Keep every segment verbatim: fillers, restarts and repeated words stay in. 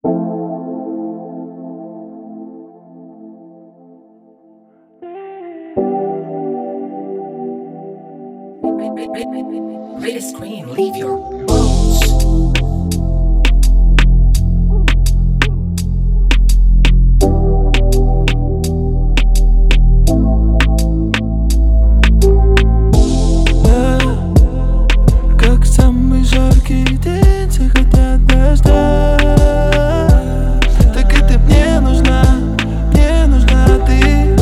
Read a screen, leave your bones. Как самый жаркий день, все хотят дождя. Так и ты мне нужна, мне нужна ты.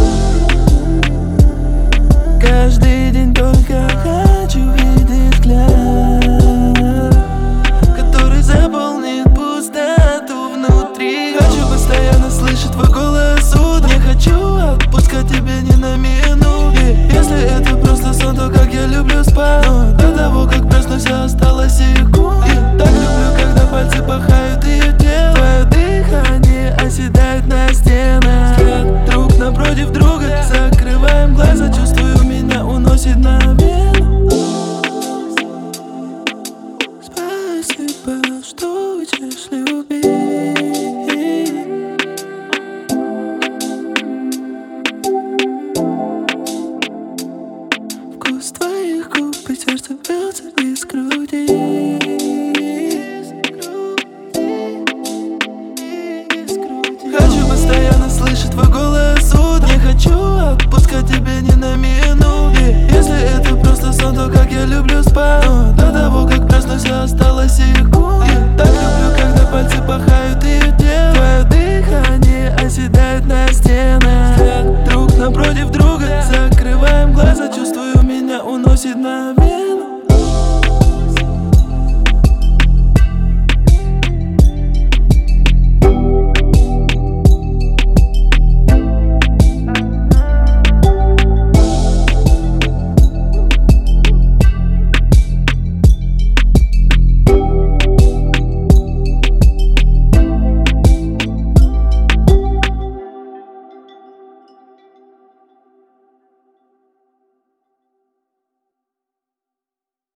Каждый день только хочу видеть взгляд, который заполнит пустоту внутри. Хочу постоянно слышать твой голос утром. Не хочу отпускать тебя ни на минуту. Если это просто сон, то как я люблю спать. Но до того, как проснусь, осталось секунд. И так люблю, когда пальцы пахают ее тело. Твое дыхание оседает на стенах. Взгляд друг напротив друга, закрываем глаза. Чувствую, меня уносит на белом. Спасибо, что учишь любить. Вкус твоих губ и сердце бьется из груди. Хочу постоянно слышать твой голос утром. Не хочу отпускать тебя ни на минуту. Если это просто сон, то как я люблю спать. Но до того, как проснусь, осталось секунд. Так люблю, когда пальцы пахают